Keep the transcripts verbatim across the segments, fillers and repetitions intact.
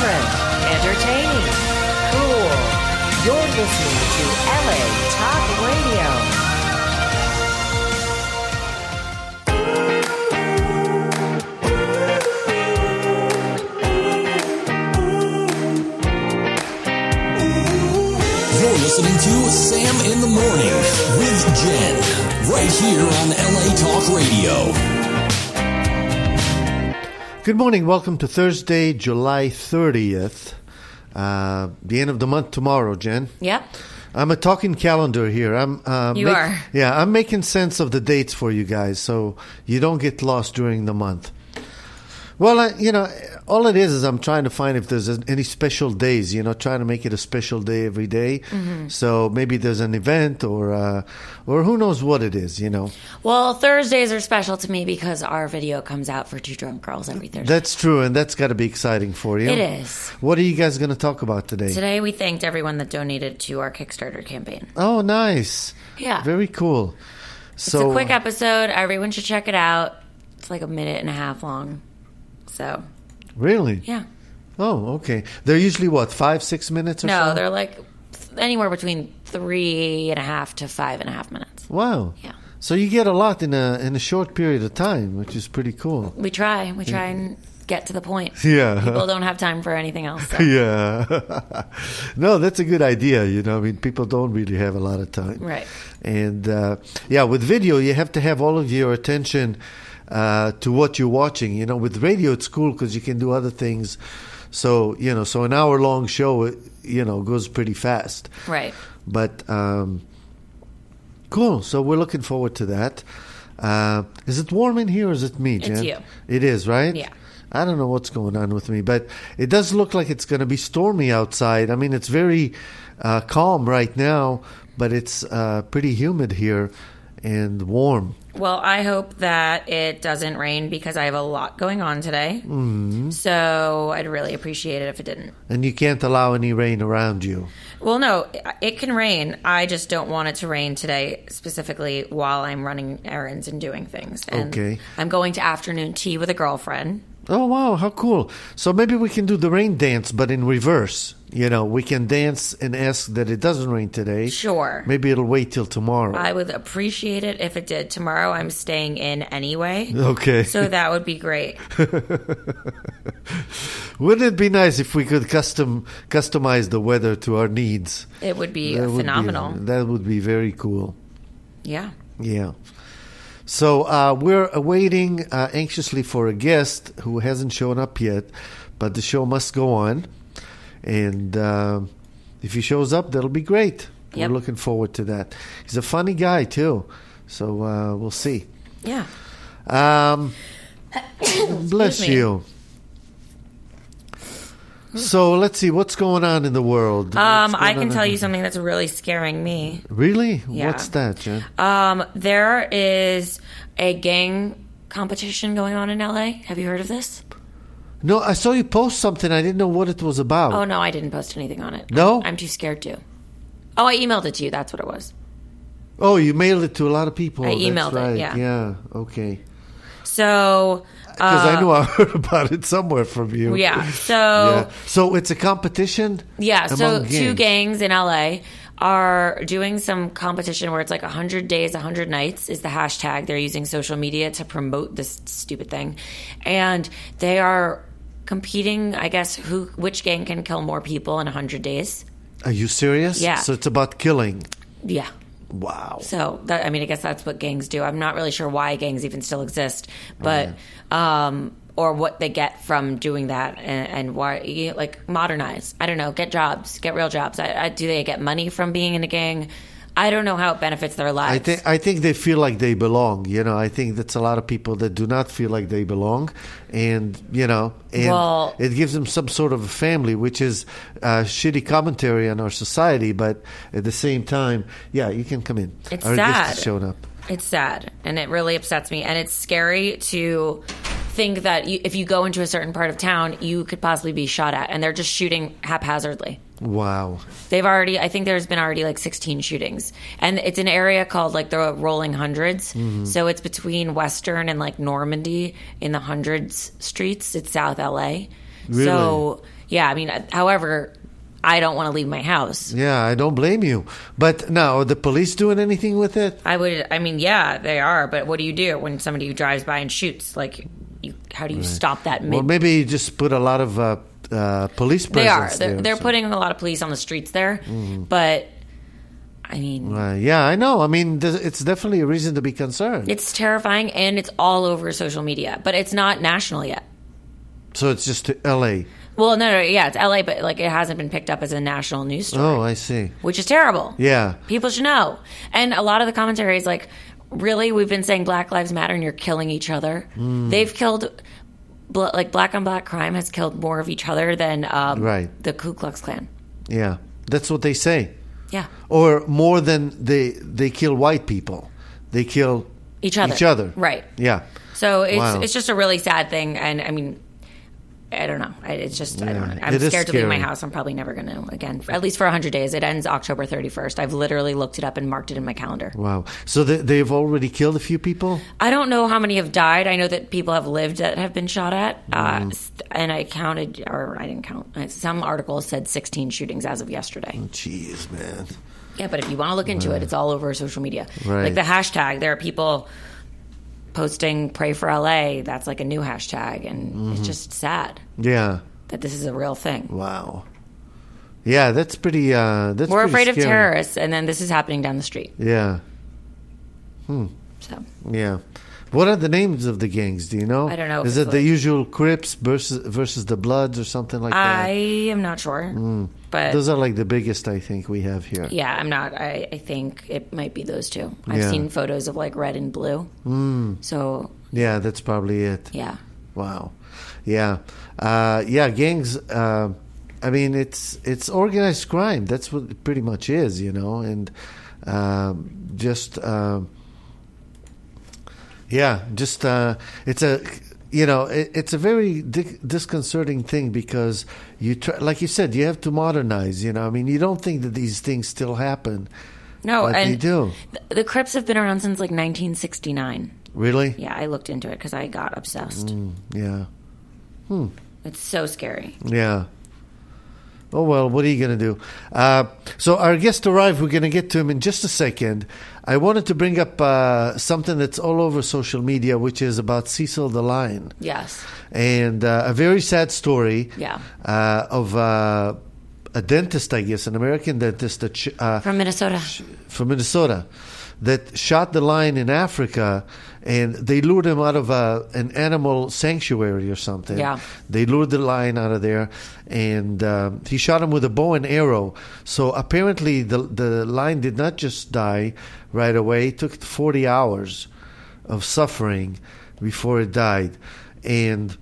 Different, entertaining, cool. You're listening to L A Talk Radio. You're listening to Sam in the Morning with Jen, right here on L A Talk Radio. Good morning. Welcome to Thursday, July thirtieth. Uh, the end of the month tomorrow, Jen. Yep. I'm a talking calendar here. I'm. Uh, you make, are. Yeah, I'm making sense of the dates for you guys, so you don't get lost during the month. Well, I, you know, all it is is I'm trying to find if there's any special days, you know, trying to make it a special day every day. Mm-hmm. So maybe there's an event or uh, or who knows what it is, you know. Well, Thursdays are special to me because our video comes out for Two Drunk Girls every Thursday. That's true, and that's got to be exciting for you. It is. What are you guys going to talk about today? Today we thanked everyone that donated to our Kickstarter campaign. Oh, nice. Yeah. Very cool. So, it's a quick episode. Everyone should check it out. It's like a minute and a half long. So. Really? Yeah. Oh, okay. They're usually, what, five, six minutes or no, so? they're like anywhere between three and a half to five and a half minutes. Wow. Yeah. So you get a lot in a in a short period of time, which is pretty cool. We try. We try and get to the point. Yeah. People don't have time for anything else. So. Yeah. No, that's a good idea. You know, I mean, people don't really have a lot of time. Right. And, uh, yeah, with video, you have to have all of your attention uh, to what you're watching. You know, with radio, it's cool because you can do other things. So, you know, so an hour-long show, you know, goes pretty fast. Right. But, um, cool. So we're looking forward to that. Uh, is it warm in here or is it me, Jen? It's you. It is, right? Yeah. I don't know what's going on with me, but it does look like it's going to be stormy outside. I mean, it's very uh, calm right now, but it's uh, pretty humid here and warm. Well, I hope that it doesn't rain because I have a lot going on today. Mm-hmm. So I'd really appreciate it if it didn't. And you can't allow any rain around you. Well, no, it can rain. I just don't want it to rain today, specifically while I'm running errands and doing things. And okay. I'm going to afternoon tea with a girlfriend. Oh, wow, how cool. So maybe we can do the rain dance, but in reverse. You know, we can dance and ask that it doesn't rain today. Sure. Maybe it'll wait till tomorrow. I would appreciate it if it did. Tomorrow I'm staying in anyway. Okay. So that would be great. Wouldn't it be nice if we could custom customize the weather to our needs? It would be that phenomenal. Would be, that would be very cool. Yeah. Yeah. So uh, we're awaiting uh, anxiously for a guest who hasn't shown up yet, but the show must go on. And uh, if he shows up, that'll be great. Yep. We're looking forward to that. He's a funny guy, too. So uh, we'll see. Yeah. Um, bless me. you. So let's see, what's going on in the world? Um, I can on tell in- you something that's really scaring me. Really? Yeah. What's that, Jen? Um, there is a gang competition going on in L A. Have you heard of this? No, I saw you post something. I didn't know what it was about. Oh, no, I didn't post anything on it. No? I'm, I'm too scared to. Oh, I emailed it to you. That's what it was. Oh, you mailed it to a lot of people. I That's emailed it, right. yeah. Yeah, okay. So... Because uh, I knew I heard about it somewhere from you. Yeah, so... Yeah. So it's a competition? Yeah, so among two gangs. gangs in L A are doing some competition where it's like one hundred days, one hundred nights is the hashtag. They're using social media to promote this stupid thing. And they are competing, I guess, who which gang can kill more people in one hundred days. Are you serious? Yeah. So it's about killing. Yeah. Wow. So, that, I mean, I guess that's what gangs do. I'm not really sure why gangs even still exist, but... Um, or what they get from doing that, and, and why, you know, like, modernize. I don't know, get jobs, get real jobs. I, I, do they get money from being in a gang? I don't know how it benefits their lives. I think I think they feel like they belong. You know, I think that's a lot of people that do not feel like they belong, and you know, and Well- it gives them some sort of a family, which is uh, shitty commentary on our society. But at the same time, yeah, you can come in. It's our sad. guest has shown up. It's sad, and it really upsets me, and it's scary to think that you, if you go into a certain part of town, you could possibly be shot at, and they're just shooting haphazardly. Wow. They've already, I think there's been already like sixteen shootings. And it's an area called like the Rolling Hundreds. Mm-hmm. So it's between Western and like Normandy in the Hundreds streets. It's South L A. Really? So, yeah, I mean, however, I don't want to leave my house. Yeah, I don't blame you. But now, are the police doing anything with it? I would, I mean, yeah, they are. But what do you do when somebody who drives by and shoots? Like, you, how do you stop that mid? Well, maybe you just put a lot of uh, uh, police presence They are. They're, there, they're so. putting a lot of police on the streets there. Mm-hmm. But, I mean... Uh, yeah, I know. I mean, th- it's definitely a reason to be concerned. It's terrifying, and it's all over social media. But it's not national yet. So it's just to L A. Well, no, no, yeah, it's L A, but like it hasn't been picked up as a national news story. Oh, I see. Which is terrible. Yeah. People should know. And a lot of the commentary is like, really? We've been saying Black Lives Matter and you're killing each other? Mm. They've killed, bl- like, black on black crime has killed more of each other than um, Right. the Ku Klux Klan. Yeah, that's what they say. Yeah. Or more than they they kill white people. They kill Each other. Each other. Right. Yeah. So it's Wow. it's just a really sad thing. And I mean, I don't know. I, it's just, I don't Yeah, know. I'm it is scared to leave my scary. house. I'm probably never going to again, at least for one hundred days. It ends October thirty-first. I've literally looked it up and marked it in my calendar. Wow. So they, they've already killed a few people? I don't know how many have died. I know that people have lived that have been shot at. Mm-hmm. Uh, and I counted, or I didn't count. Some articles said sixteen shootings as of yesterday. Jeez, man. Yeah, but if you want to look into it, it's all over social media. Right. Like the hashtag, there are people posting "Pray for L A." That's like a new hashtag, and Mm-hmm. it's just sad Yeah. that this is a real thing. Wow. Yeah, that's pretty. Uh, that's We're pretty afraid of scary. terrorists, and then this is happening down the street. Yeah. So Yeah. What are the names of the gangs? Do you know? I don't know if Is it's it the like- usual Crips versus versus the Bloods or something like I that? am not sure, but Those are like the biggest I think we have here. yeah, I'm not. I, I think it might be those two. I've Yeah. seen photos of like red and blue. Mm. So Yeah, that's probably it. yeah, Wow. Yeah. Uh, yeah, gangs. Uh, I mean, it's it's organized crime. That's what it pretty much is, you know, and um, just. Um, Yeah, just uh, it's a you know it, it's a very di- disconcerting thing because you try, like you said, you have to modernize. You know, I mean, you don't think that these things still happen. no, But and they do. The, the Crips have been around since like nineteen sixty-nine. Really? Yeah, I looked into it because I got obsessed. Yeah. It's so scary. Yeah. Oh, well, what are you going to do? Uh, so our guest arrived. We're going to get to him in just a second. I wanted to bring up uh, something that's all over social media, which is about Cecil the Lion. Yes. And uh, a very sad story Yeah. uh, of uh, a dentist, I guess, an American dentist that sh- uh, From Minnesota. from Minnesota that shot the lion in Africa, and they lured him out of a, an animal sanctuary or something. Yeah. They lured the lion out of there, and um, he shot him with a bow and arrow. So apparently the the lion did not just die right away. It took forty hours of suffering before it died. And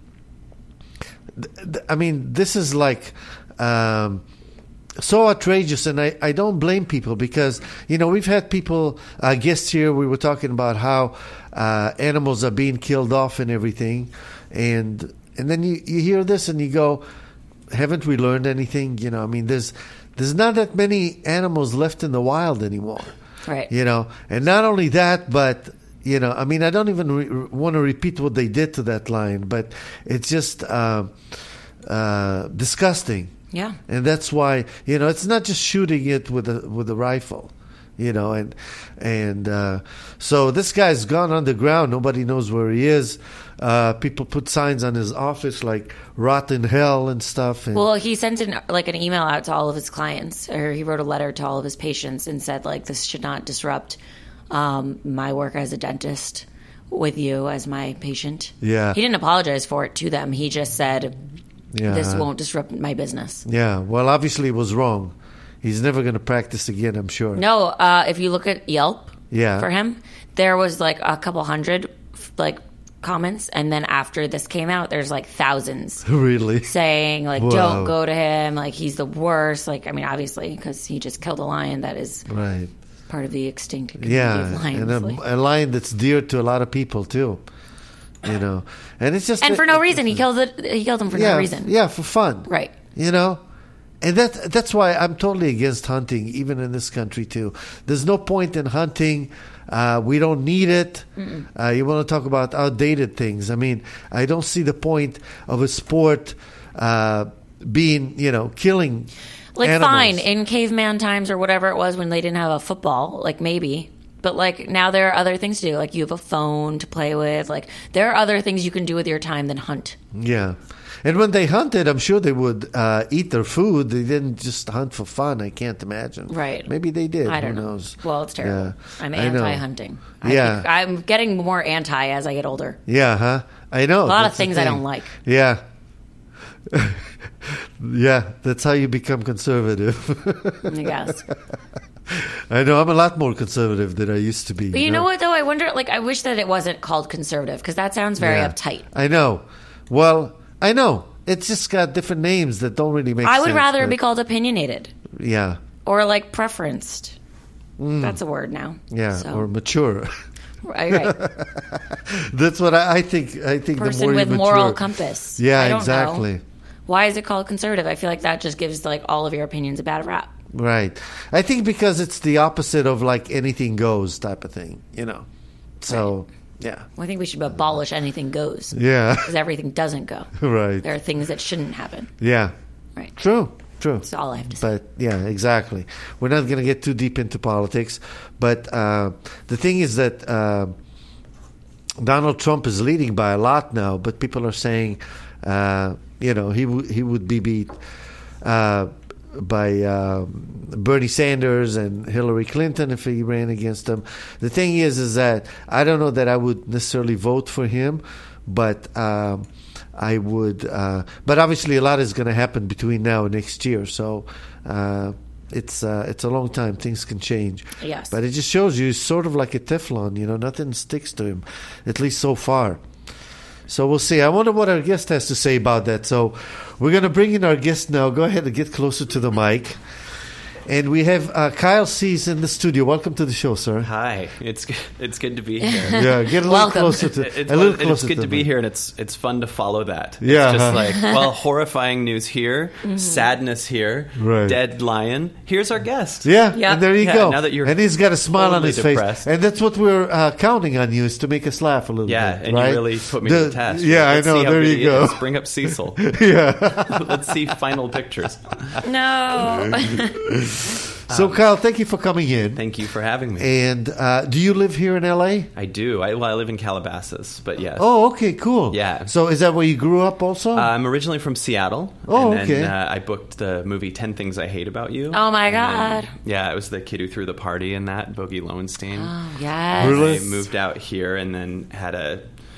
th- th- I mean, this is like... Um, so outrageous, and I, I don't blame people because, you know, we've had people, uh, guests here, we were talking about how uh, animals are being killed off and everything, and and then you, you hear this and you go, haven't we learned anything? You know, I mean, there's there's not that many animals left in the wild anymore. Right. You know, and not only that, but... You know, I mean, I don't even re- want to repeat what they did to that lion, but it's just uh, uh, disgusting. Yeah. And that's why, you know, it's not just shooting it with a with a rifle, you know, and and uh, so this guy's gone underground. Nobody knows where he is. Uh, people put signs on his office like "rot in hell" and stuff. And, Well, he sent an, like an email out to all of his clients, or he wrote a letter to all of his patients and said, like, this should not disrupt um, my work as a dentist with you as my patient. Yeah. He didn't apologize for it to them. He just said, yeah, this won't disrupt my business. Yeah. Well, obviously it was wrong. He's never going to practice again, I'm sure. No, uh, if you look at Yelp Yeah. for him, there was like a couple hundred like comments, and then after this came out, there's like thousands Really? saying like, Wow. don't go to him, like he's the worst. Like, I mean, obviously because he just killed a lion that is Right. part of the extinct community Yeah, of lions. and a, like- a lion that's dear to a lot of people too. You know, and it's just and for no reason, he killed it. He killed him for yeah, no reason. Yeah, for fun. Right. You know, and that that's why I'm totally against hunting, even in this country too. There's no point in hunting. Uh, we don't need it. Uh, you want to talk about outdated things? I mean, I don't see the point of a sport uh, being, you know, killing Like, animals. fine, in caveman times or whatever it was when they didn't have a football, like, maybe. But, like, now there are other things to do. Like, you have a phone to play with. Like, there are other things you can do with your time than hunt. Yeah. And when they hunted, I'm sure they would uh, eat their food. They didn't just hunt for fun. I can't imagine. Right. Maybe they did. I don't Who know. knows? Well, it's terrible. Yeah. I'm I know. anti-hunting. I Yeah. think I'm getting more anti as I get older. Yeah, huh? I know. A lot That's of the things I thing. don't like. Yeah. Yeah, that's how you become conservative. I guess. I know. I'm a lot more conservative than I used to be. But you know what, though? I wonder, like, I wish that it wasn't called conservative, because that sounds very Yeah. uptight. I know. Well, I know. It's just got different names that don't really make I sense. would rather but- be called opinionated Yeah, or, like, preferenced. That's a word now. yeah, So, or mature. right, right. That's what I, I think. I think the Person more with you moral mature- compass. Yeah, I don't exactly. know. Why is it called conservative? I feel like that just gives, like, all of your opinions a bad rap. Right. I think because it's the opposite of like anything goes type of thing, you know. So, yeah. Well, I think we should abolish anything goes. Yeah. Because everything doesn't go. Right. There are things that shouldn't happen. Yeah. Right. True. True. That's all I have to say. But yeah, exactly. We're not going to get too deep into politics, but uh, the thing is that uh, Donald Trump is leading by a lot now, but people are saying, uh, you know, he w- he would be beat uh, by uh, Bernie Sanders and Hillary Clinton if he ran against them. The thing is, is that I don't know that I would necessarily vote for him, but um, I would. Uh, but obviously, a lot is going to happen between now and next year, so. Uh, It's uh, it's a long time. Things can change. Yes. But it just shows you he's sort of like a Teflon. You know, nothing sticks to him, at least so far. So we'll see. I wonder what our guest has to say about that. So we're going to bring in our guest now. Go ahead and get closer to the mic. And we have uh, Kyle Cease in the studio. Welcome to the show, sir. Hi, it's good- it's good to be here. Yeah, get a little Welcome. closer to It's, a little fun- closer it's good to to the be mic. here, and it's it's fun to follow that. Yeah, It's just huh? like, well, horrifying news here, sadness here, Right. dead lion. Here's our guest. Yeah, Yeah. and there you Yeah, go. now that you're and he's got a smile on totally his depressed. face, and that's what we're uh, counting on you is to make us laugh a little Yeah, bit. and right? you really put me The- to the test. Yeah, Let's I know. see how There good you he go. is. Bring up Cecil. Yeah. Let's see final pictures. No. So, Kyle, thank you for coming in. Thank you for having me. And uh, do you live here in L A? I do. I, well, I live in Calabasas, but yes. Oh, okay, cool. Yeah. So, is that where you grew up also? Uh, I'm originally from Seattle. Oh, and then, okay. uh, I booked the movie ten Things I Hate About You. Oh, my And then- God. yeah, it was the kid who threw the party in that, Boogie Lowenstein. Oh, yes. Really? I moved out here and then had a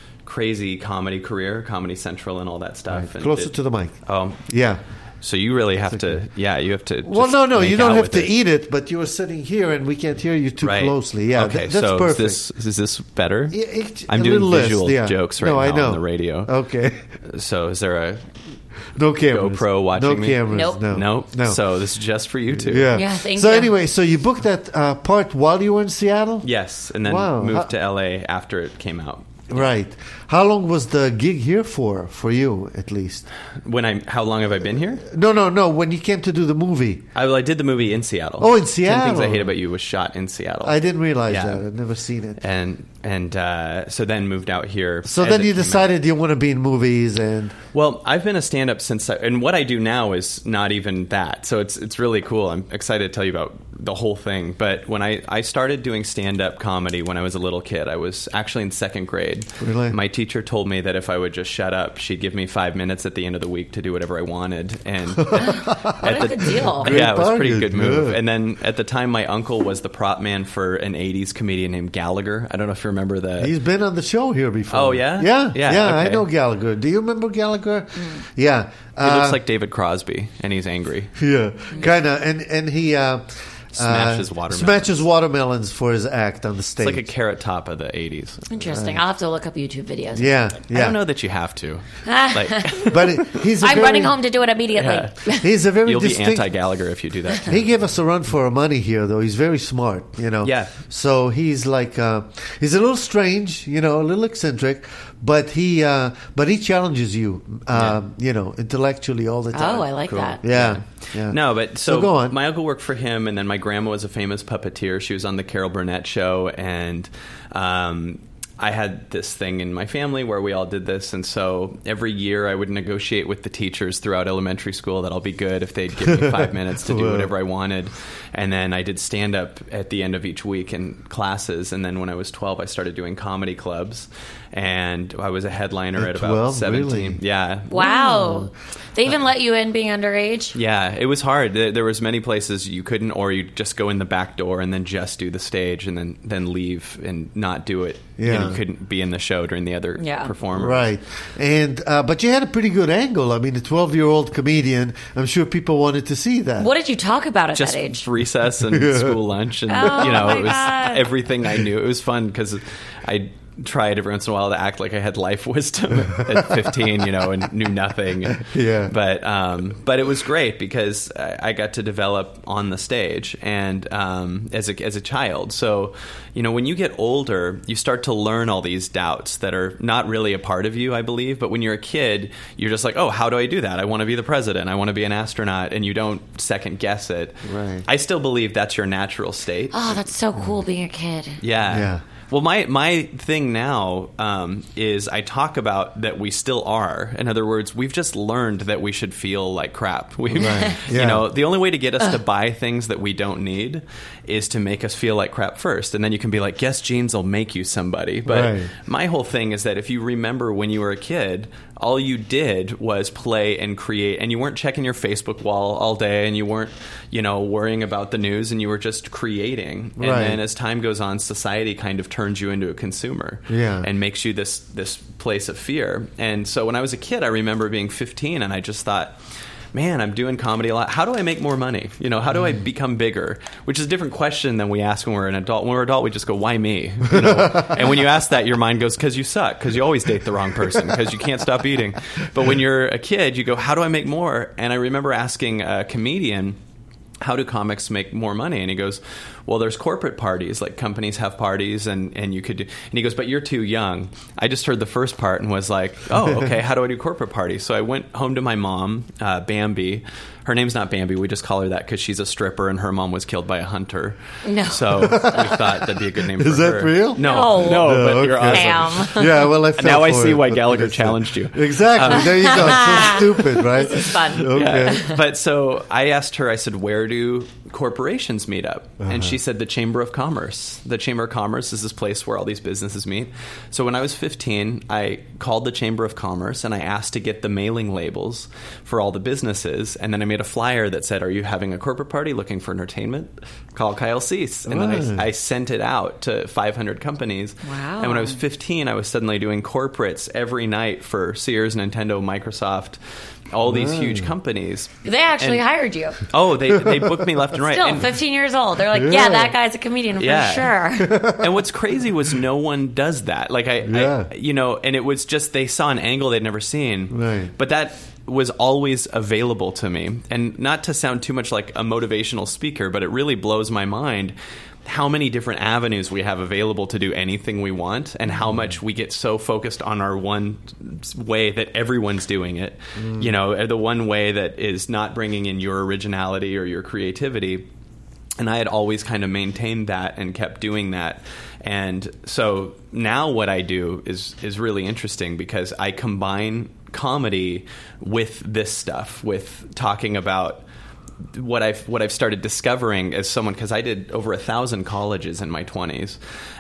crazy comedy career, Comedy Central and all that stuff. And Closer did- to the mic. Oh, Yeah. so you really have to, yeah, you have to. Well, just no, no, make you don't out have with to eat it, but you are sitting here and we can't hear you too Right. closely. Yeah, Okay. th- that's so perfect. is this is this better? Yeah, it- I'm a doing little less, visual yeah. jokes right no, I now know. on the radio. Okay. So is there a No cameras. GoPro watching no me? cameras. Nope. No. no? No. So this is just for you two. yeah. Yeah, thank so you. anyway, so you booked that uh, part while you were in Seattle? Yes, and then Wow. moved How- to L A after it came out. Right. How long was the gig here for, for you, at least? When I, how long have I been here? No, no, no. When you came to do the movie. I, well, I did the movie in Seattle. Oh, in Ten Seattle. Things I Hate About You was shot in Seattle. I didn't realize Yeah. that. I'd never seen it. and and uh, so then moved out here. So as then it you came out. decided you want to be in movies and... Well, I've been a stand-up since, I, and what I do now is not even that. So it's it's really cool. I'm excited to tell you about the whole thing. But when I, I started doing stand-up comedy when I was a little kid, I was actually in second grade. Really? My teacher told me that if I would just shut up, she'd give me five minutes at the end of the week to do whatever I wanted. And at a good deal. Yeah, it was a pretty Great good move. target. And then at the time, my uncle was the prop man for an eighties comedian named Gallagher. I don't know if you remember the. He's been on the show here before. Oh, yeah? Yeah, yeah, Yeah, I okay. know Gallagher. Do you remember Gallagher? Yeah. He Uh, looks like David Crosby, and he's angry. Yeah, kind of. And, and he... Uh, Smashes uh, watermelons. Smashes watermelons for his act on the It's stage. like a carrot top of the eighties. Interesting. I'll have to look up YouTube videos. Yeah, yeah. I don't know that you have to. Like, But it- he's a I'm very, running home to do it immediately. Yeah. He's a very you'll be distinct... anti-Gallagher if you do that. He gave us a run for our money here, though. He's very smart, you know. Yeah. So he's like, uh, he's a little strange, you know, a little eccentric, but he, uh, but he challenges you, uh, you know, intellectually all the time. Oh, I like Cool. that. Yeah, yeah. No, but so, So go on. my uncle worked for him, and then my grandma was a famous puppeteer. She was on the Carol Burnett show, and um, I had this thing in my family where we all did this, and so every year I would negotiate with the teachers throughout elementary school that I'll be good if they'd give me five minutes to do whatever I wanted. And then I did stand-up at the end of each week in classes, and then when I was twelve, I started doing comedy clubs, and I was a headliner at, At about twelve, seventeen. really? Yeah. Wow. They even let you in being underage? Yeah, it was hard. There there was many places you couldn't, or you'd just go in the back door and then just do the stage and then, then leave and not do it. Yeah. And you couldn't be in the show during the other Yeah. performers. Right. And uh, but you had a pretty good angle. I mean, a twelve-year-old comedian, I'm sure people wanted to see that. What did you talk about at Just that age? recess and school lunch, and Oh, you know, my it was God. everything I knew. It was fun because I tried every once in a while to act like I had life wisdom at fifteen, you know, and knew nothing. Yeah. But um, but it was great because I, I got to develop on the stage and um, as a as a child. So, you know, when you get older, you start to learn all these doubts that are not really a part of you, I believe. But when you're a kid, you're just like, oh, how do I do that? I want to be the president. I want to be an astronaut, and you don't second guess it. Right. I still believe that's your natural state. Oh, that's so cool being a kid. Yeah. Yeah. Well, my, my thing now um, is I talk about that we still are. In other words, we've just learned that we should feel like crap. We've, Right. Yeah. You know, the only way to get us to buy things that we don't need is to make us feel like crap first. And then you can be like, Guess jeans will make you somebody. But Right. my whole thing is that if you remember when you were a kid, all you did was play and create, and you weren't checking your Facebook wall all day, and you weren't, you know, worrying about the news, and you were just creating. And Right. then as time goes on, society kind of turns you into a consumer, Yeah. and makes you this this place of fear. And so when I was a kid, I remember being fifteen, and I just thought, man, I'm doing comedy a lot. How do I make more money? You know, how do I become bigger? Which is a different question than we ask when we're an adult. When we're an adult, we just go, why me? You know? And when you ask that, your mind goes, because you suck, because you always date the wrong person, because you can't stop eating. But when you're a kid, you go, how do I make more? And I remember asking a comedian, how do comics make more money? And he goes, well, there's corporate parties, like companies have parties, and, and you could do, and he goes, but you're too young. I just heard the first part and was like, oh, okay, how do I do corporate parties? So I went home to my mom, uh, Bambi. Her name's not Bambi. We just call her that because she's a stripper and her mom was killed by a hunter. No. So we thought that'd be a good name for her. Is that real? No. No. No, No, but you're okay. awesome. Damn. Yeah, well, I fell Now I for see it, why but Gallagher like I said- challenged you. Exactly. there you go. It's so stupid, right? It's fun. Okay. Yeah. But so I asked her, I said, where do corporations meet up? And she said the Chamber of Commerce. The Chamber of Commerce is this place where all these businesses meet. So when I was fifteen, I called the Chamber of Commerce and I asked to get the mailing labels for all the businesses. And then I made a flyer that said, are you having a corporate party looking for entertainment? Call Kyle Cease. And Right. then I, I sent it out to five hundred companies. Wow. And when I was fifteen, I was suddenly doing corporates every night for Sears, Nintendo, Microsoft, all these huge companies. They actually And- hired you. Oh, they they booked me left and right. Still, And- fifteen years old. They're like, yeah, Yeah. that guy's a comedian for Yeah. sure. and what's crazy was no one does that. Like I, Yeah. I, you know, and it was just they saw an angle they'd never seen. Right. But that was always available to me. And not to sound too much like a motivational speaker, but it really blows my mind how many different avenues we have available to do anything we want, and how much we get so focused on our one way that everyone's doing it. You know, the one way that is not bringing in your originality or your creativity. And I had always kind of maintained that and kept doing that. And so now what I do is is really interesting because I combine comedy with this stuff, with talking about what I've what I've started discovering as someone, because I did over a thousand colleges in my twenties,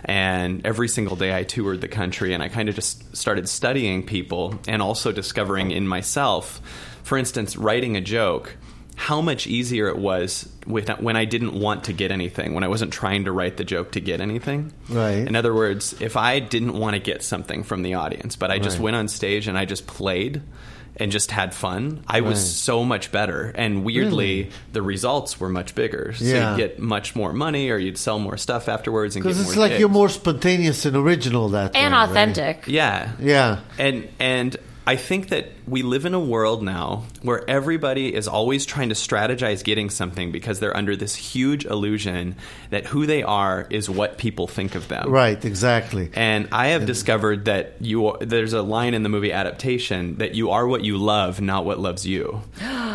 and every single day I toured the country, and I kind of just started studying people and also discovering in myself, for instance, writing a joke, how much easier it was with, when I didn't want to get anything, when I wasn't trying to write the joke to get anything. Right. In other words, if I didn't want to get something from the audience, but I just Right. went on stage and I just played and just had fun, I was Right. so much better. And weirdly, Really? the results were much bigger. So Yeah. you'd get much more money, or you'd sell more stuff afterwards and get Because more it's like gigs. you're more spontaneous and original that And way, right? authentic. Yeah. Yeah. And and I think that we live in a world now where everybody is always trying to strategize getting something because they're under this huge illusion that who they are is what people think of them. Right, exactly. And I have discovered that you are, there's a line in the movie Adaptation that you are what you love, not what loves you.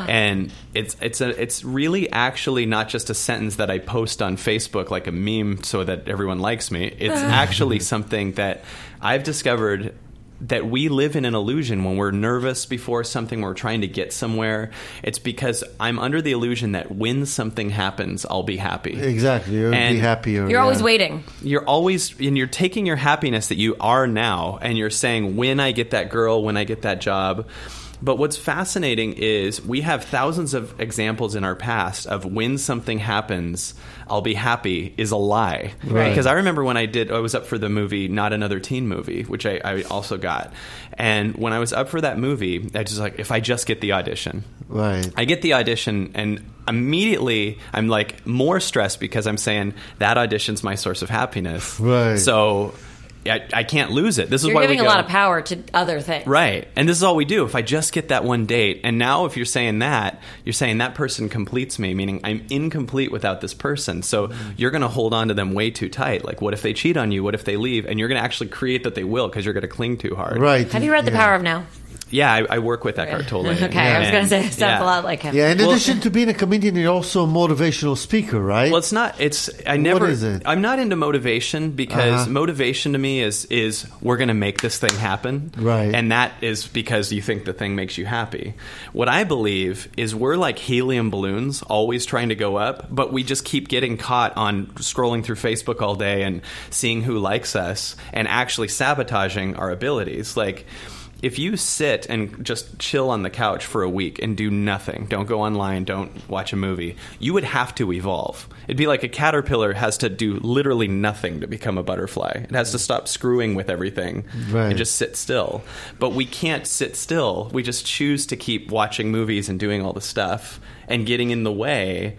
And it's it's a it's really actually not just a sentence that I post on Facebook like a meme so that everyone likes me. It's actually something that I've discovered that we live in an illusion when we're nervous before something, we're trying to get somewhere. It's because I'm under the illusion that when something happens, I'll be happy. Exactly. You'll And be happier. You're yeah. always waiting. You're always, and you're taking your happiness that you are now, and you're saying, when I get that girl, when I get that job. But what's fascinating is we have thousands of examples in our past of when something happens, I'll be happy is a lie. Right. Because I remember when I did, I was up for the movie Not Another Teen Movie, which I, I also got. And when I was up for that movie, I just like, if I just get the audition. Right. I get the audition, and immediately I'm like more stressed because I'm saying that audition's my source of happiness. Right. So I, I can't lose it. This is You're why giving we a go, lot of power to other things. right. And this is all we do. If I just get that one date, and now if you're saying that, you're saying that person completes me, meaning I'm incomplete without this person. So you're going to hold on to them way too tight. Like, what if they cheat on you? What if they leave? And you're going to actually create that they will because you're going to cling too hard. Right. Have you read The yeah. Power of Now? Yeah, I, I work with Eckhart Tolle. Okay, I was And- going to say it sounds yeah. a lot like him. Yeah, in Well- addition to being a comedian, you're also a motivational speaker, right? Well, it's not. It's I never. is it? I'm not into motivation because Uh-huh. motivation to me is is we're going to make this thing happen, Right. And that is because you think the thing makes you happy. What I believe is we're like helium balloons, always trying to go up, but we just keep getting caught on scrolling through Facebook all day and seeing who likes us and actually sabotaging our abilities, like. If you sit and just chill on the couch for a week and do nothing, don't go online, don't watch a movie, you would have to evolve. It'd be like a caterpillar has to do literally nothing to become a butterfly. It has to stop screwing with everything Right. and just sit still. But we can't sit still. We just choose to keep watching movies and doing all the stuff and getting in the way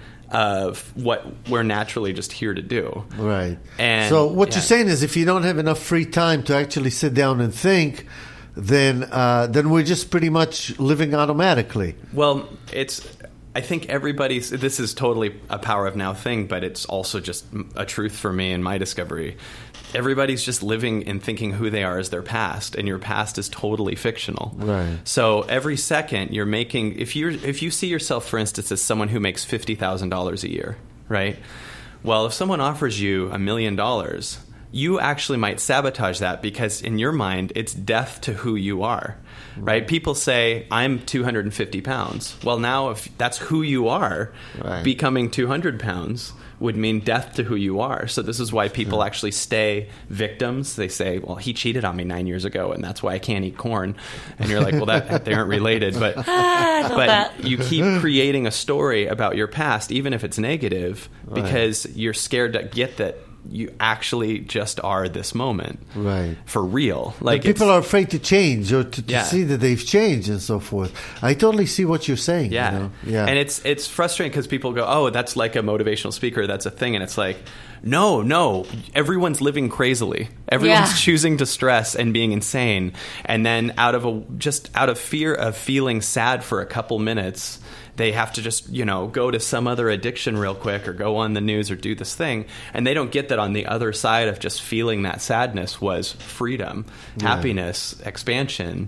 of what we're naturally just here to do. right. And- so what yeah. you're saying is if you don't have enough free time to actually sit down and think, then uh, then we're just pretty much living automatically. Well, it's. I think everybody's. This is totally a Power of Now thing, but it's also just a truth for me and my discovery. Everybody's just living and thinking who they are as their past, and your past is totally fictional. Right. So every second you're making. If you if you see yourself, for instance, as someone who makes fifty thousand dollars a year, right? Well, if someone offers you a million dollars, you actually might sabotage that because in your mind, it's death to who you are, right? People say, I'm two hundred fifty pounds. Well, now if that's who you are, Right. becoming two hundred pounds would mean death to who you are. So this is why people actually stay victims. They say, well, he cheated on me nine years ago, and that's why I can't eat corn. And you're like, well, that they aren't related. But, I love but that. you keep creating a story about your past, even if it's negative, because you're scared to get that you actually just are this moment, Right. for real. But Like people it's- are afraid to change or to, to Yeah. see that they've changed and so forth. I totally see what you're saying. yeah, You know? Yeah. and it's it's frustrating because people go, oh, that's like a motivational speaker, that's a thing, and it's like, no, no, everyone's living crazily. Everyone's Yeah. choosing to stress and being insane, and then out of a just out of fear of feeling sad for a couple minutes, they have to just, you know, go to some other addiction real quick or go on the news or do this thing. And they don't get that on the other side of just feeling that sadness was freedom, happiness, expansion,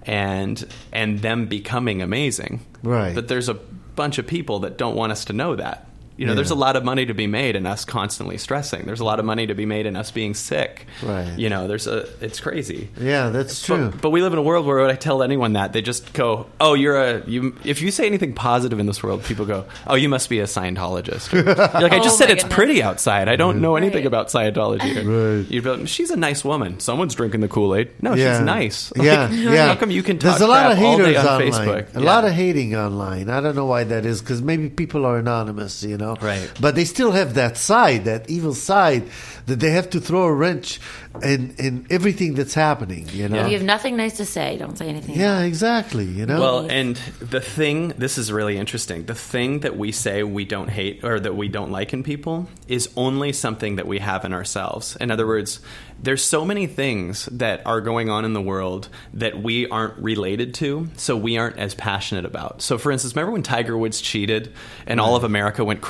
and and them becoming amazing. Right. But there's a bunch of people that don't want us to know that. You know, Yeah. there's a lot of money to be made in us constantly stressing. There's a lot of money to be made in us being sick. Right. You know, there's a, it's crazy. yeah, that's true. But, but we live in a world where when I tell anyone that, they just go, "Oh, you're a you." If you say anything positive in this world, people go, "Oh, you must be a Scientologist." You're like, I just Oh said my it's goodness. pretty outside. I don't know anything Right. about Scientology. Right. You'd be like, "She's a nice woman. Someone's drinking the Kool-Aid." No, yeah. she's nice. Yeah, Like, yeah. How come you can talk There's a lot crap of all day haters on online. Facebook? A Yeah. lot of hating online. I don't know why that is because maybe people are anonymous, you know. Right. But they still have that side, that evil side, that they have to throw a wrench in in everything that's happening. You know. If you have nothing nice to say, don't say anything. Yeah, exactly. You know. Well, and the thing, this is really interesting. The thing that we say we don't hate or that we don't like in people is only something that we have in ourselves. In other words, there's so many things that are going on in the world that we aren't related to, so we aren't as passionate about. So, for instance, remember when Tiger Woods cheated and all of America went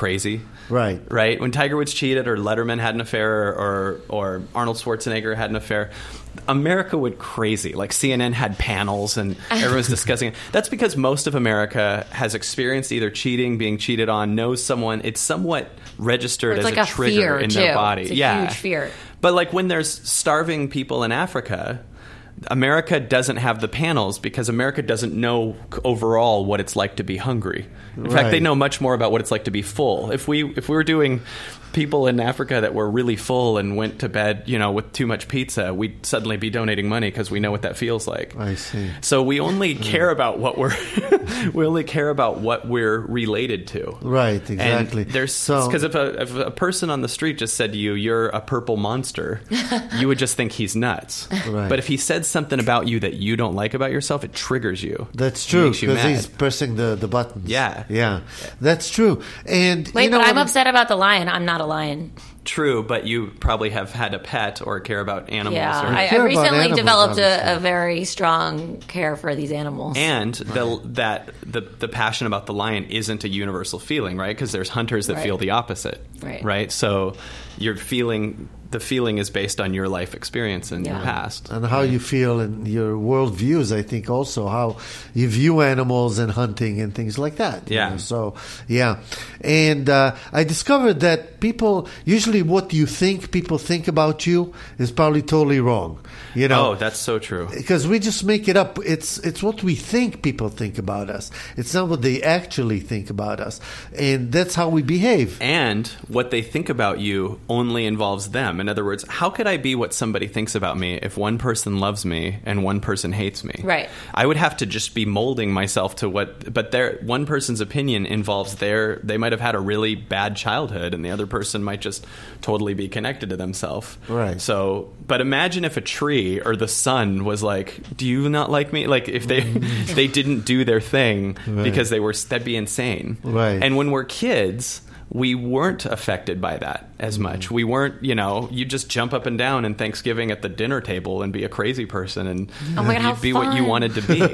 crazy. Right. Right? When Tiger Woods cheated or Letterman had an affair or or Arnold Schwarzenegger had an affair, America went crazy. Like C N N had panels and everyone was discussing it. That's because most of America has experienced either cheating, being cheated on, knows someone. It's somewhat registered It's as like a a trigger fear, in too. their body. It's a yeah. huge fear. But like when there's starving people in Africa, America doesn't have the panels because America doesn't know overall what it's like to be hungry. In Right. fact, they know much more about what it's like to be full. If we if we were doing people in Africa that were really full and went to bed, you know, with too much pizza, we'd suddenly be donating money because we know what that feels like. I see. So we only care about what we're we only care about what we're related to. Right, exactly. And there's So- because if a if a person on the street just said to you, "You're a purple monster," you would just think he's nuts. Right. But if he said something about you that you don't like about yourself, it triggers you. That's It true makes you because mad. he's pressing the, the buttons. Yeah. Yeah. That's true. And Wait, you know but I'm what- upset about the lion. I'm not a lion. True, but you probably have had a pet or care about animals. Yeah, or, I, I care about recently animals, developed obviously. a, a very strong care for these animals. and the, that the the passion about the lion isn't a universal feeling, right? Because there's hunters that Right. feel the opposite, Right. Right. So your feeling, the feeling is based on your life experience and your Yeah. past. and how you feel and your world views, I think also how you view animals and hunting and things like that. you Yeah. know. So, yeah. And uh, I discovered that people, usually what you think people think about you is probably totally wrong. You know? Oh, that's so true. Because we just make it up. It's it's what we think people think about us. It's not what they actually think about us. And that's how we behave. And what they think about you only involves them. In other words, how could I be what somebody thinks about me if one person loves me and one person hates me? Right. I would have to just be molding myself to what, but their one person's opinion involves their, they might have had a really bad childhood and the other person might just totally be connected to themselves. Right. So, but imagine if a tree or the sun was like, do you not like me? Like if they, if they didn't do their thing Right. because they were, that'd be insane. Right. And when we're kids, we weren't affected by that as much. We weren't, you know, you just jump up and down in Thanksgiving at the dinner table and be a crazy person and Oh my God, how you'd be what you fun. wanted to be.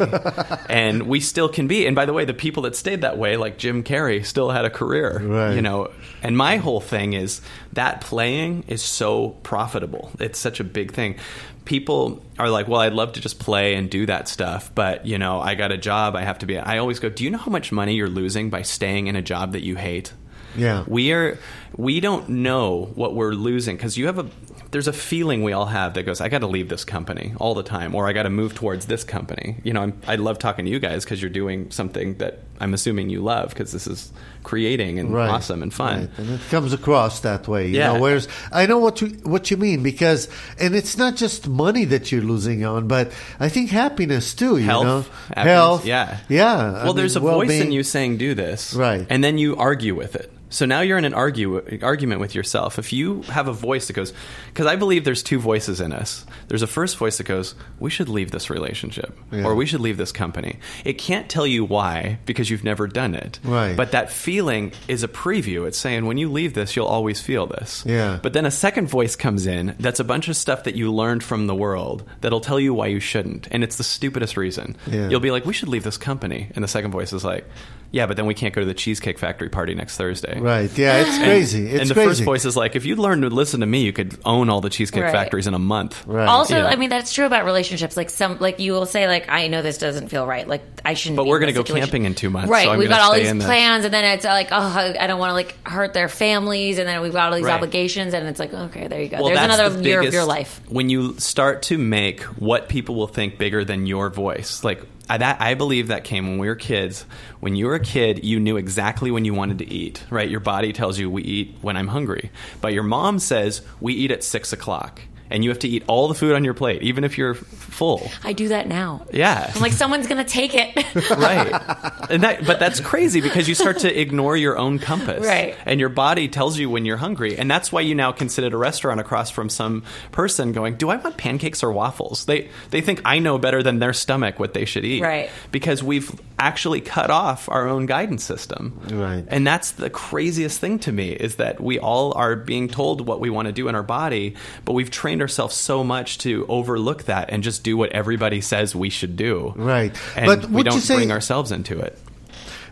And we still can be. And by the way, the people that stayed that way, like Jim Carrey, still had a career. Right. You know, and my whole thing is that playing is so profitable. It's such a big thing. People are like, well, I'd love to just play and do that stuff, but, you know, I got a job, I have to be... I always go, do you know how much money you're losing by staying in a job that you hate? Yeah. We are, we don't know what we're losing because you have a, there's a feeling we all have that goes, I got to leave this company all the time, or I got to move towards this company. You know, I'm, I love talking to you guys because you're doing something that I'm assuming you love because this is creating and Right. awesome and fun. Right. And it comes across that way. You Yeah. know, whereas I know what you what you mean because and it's not just money that you're losing on, but I think happiness too, you Health, know. happiness, Health. yeah. Yeah. I Well, mean, there's a voice well-being. in you saying do this, Right. and then you argue with it. So now you're in an argue, argument with yourself. If you have a voice that goes, because I believe there's two voices in us. There's a first voice that goes, we should leave this relationship, Yeah. or we should leave this company. It can't tell you why because you've never done it. Right. But that feeling is a preview. It's saying when you leave this, you'll always feel this. Yeah. But then a second voice comes in that's a bunch of stuff that you learned from the world that'll tell you why you shouldn't. And it's the stupidest reason. Yeah. You'll be like, we should leave this company. And the second voice is like, yeah, but then we can't go to the Cheesecake Factory party next Thursday. Right. Yeah, it's crazy. It's and the crazy. first voice is like, if you'd learned to listen to me, you could own all the Cheesecake Right. Factories in a month. Right. Also, Yeah. I mean, that's true about relationships. Like some, like you will say, like I know this doesn't feel right. Like I shouldn't. But be we're in gonna this go situation. camping in two months, Right. so I'm we've gonna got all stay these in the- plans, and then it's like, oh, I don't want to like hurt their families, and then we've got all these Right. obligations, and it's like, okay, there you go. Well, There's that's another the year of biggest- your life. When you start to make what people will think bigger than your voice, like I, that, I believe that came when we were kids. When you were a kid, you knew exactly when you wanted to eat, right? Your body tells you we eat when I'm hungry, but your mom says we eat at six o'clock. And you have to eat all the food on your plate, even if you're full. I do that now. Yeah. I'm like, someone's gonna take it. Right. And that, but that's crazy because you start to ignore your own compass. Right. And your body tells you when you're hungry. And that's why you now can sit at a restaurant across from some person going, do I want pancakes or waffles? They they think I know better than their stomach what they should eat. Right. Because we've actually cut off our own guidance system. Right. And that's the craziest thing to me is that we all are being told what we want to do in our body, but we've trained ourselves so much to overlook that and just do what everybody says we should do. Right. And But we would don't you say- bring ourselves into it.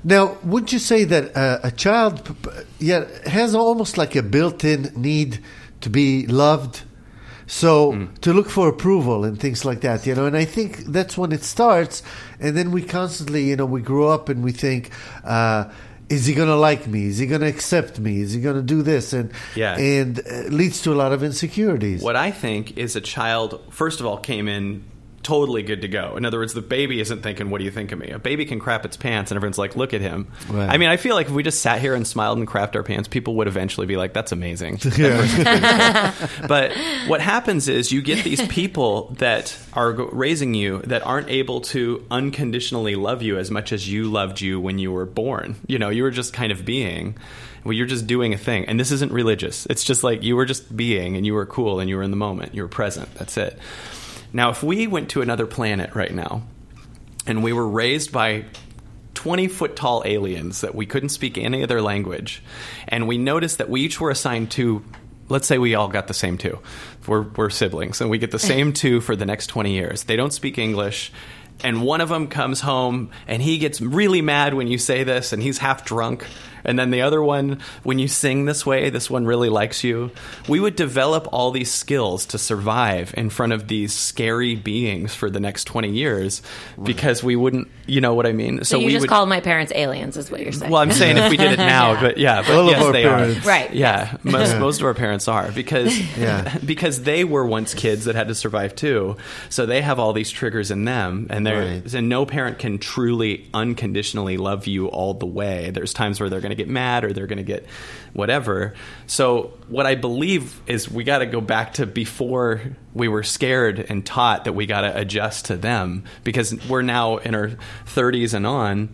Now, would you say that uh, a child p- p- yeah, has almost like a built-in need to be loved? So mm. to look for approval and things like that, you know, and I think that's when it starts. And then we constantly, you know, we grow up and we think, uh, is he going to like me? Is he going to accept me? Is he going to do this? And yeah. and it leads to a lot of insecurities. What I think is a child, first of all, came in totally good to go. In other words, the baby isn't thinking, what do you think of me? A baby can crap its pants and everyone's like, look at him. Right. I mean, I feel like if we just sat here and smiled and crapped our pants, people would eventually be like, that's amazing. Yeah. But what happens is you get these people that are raising you that aren't able to unconditionally love you as much as you loved you when you were born. You know, you were just kind of being. Well, you're just doing a thing. And this isn't religious. It's just like you were just being and you were cool and you were in the moment. You were present. That's it. Now, if we went to another planet right now and we were raised by twenty-foot-tall aliens that we couldn't speak any other language, and we noticed that we each were assigned two, let's say we all got the same two. We're, we're siblings, and we get the same two for the next twenty years. They don't speak English, and one of them comes home, and he gets really mad when you say this, and he's half drunk. And then the other one, when you sing this way, this one really likes you. We would develop all these skills to survive in front of these scary beings for the next twenty years because we wouldn't, you know what I mean? So, so you we just would, call my parents aliens is what you're saying. Well, I'm saying if we did it now, yeah. but yeah, but all yes, of our they parents. are. Right. Yeah, most, yeah. most of our parents are because, yeah. because they were once kids that had to survive too. So they have all these triggers in them, and they're right. and no parent can truly unconditionally love you all the way. There's times where they're going to get mad or they're going to get whatever. So what I believe is we got to go back to before we were scared and taught that we got to adjust to them, because we're now in our thirties and on